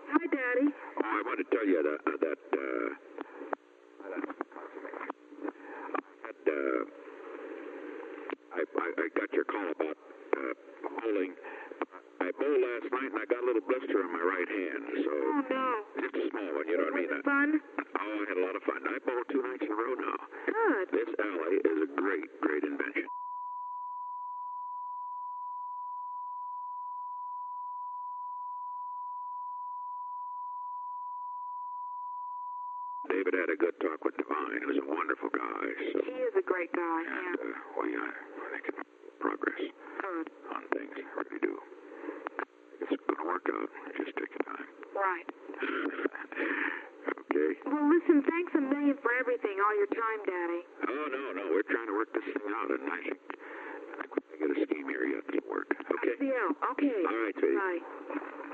Hi, Daddy. Oh, I want to tell you I got your call about bowling. I bowled last night and I got a little blister on my right hand, so... Oh, no. Just a small one, you know what I mean? Was it fun? Oh, I had a lot of fun. I bowled 2 nights in a row now. Good. This alley is a great, great invention. David had a good talk with Divine. He was a wonderful guy. So, He is a great guy, and, yeah. we're making progress Good. on things. I really do. It's going to work out. Just take your time. Right. Okay? Well, listen, thanks a million for everything, all your time, Daddy. Oh, no. We're trying to work this thing out, and I think we're going to get a scheme here yet that'll work. Okay? Yeah, okay. All right, sweetie. Bye.